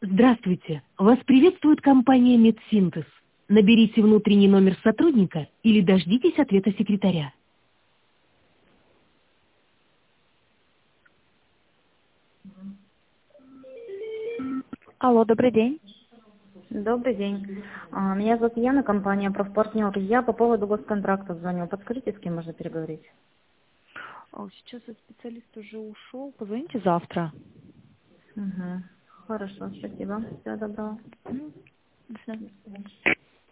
Здравствуйте. Вас приветствует компания «Медсинтез». Наберите внутренний номер сотрудника или дождитесь ответа секретаря. Алло, добрый день. Добрый день. Меня зовут Яна, компания «Профпартнер». Я по поводу госконтракта звоню. Подскажите, с кем можно переговорить? Сейчас этот специалист уже ушел. Позвоните завтра. Угу. Хорошо, спасибо. Всего доброго. До свидания.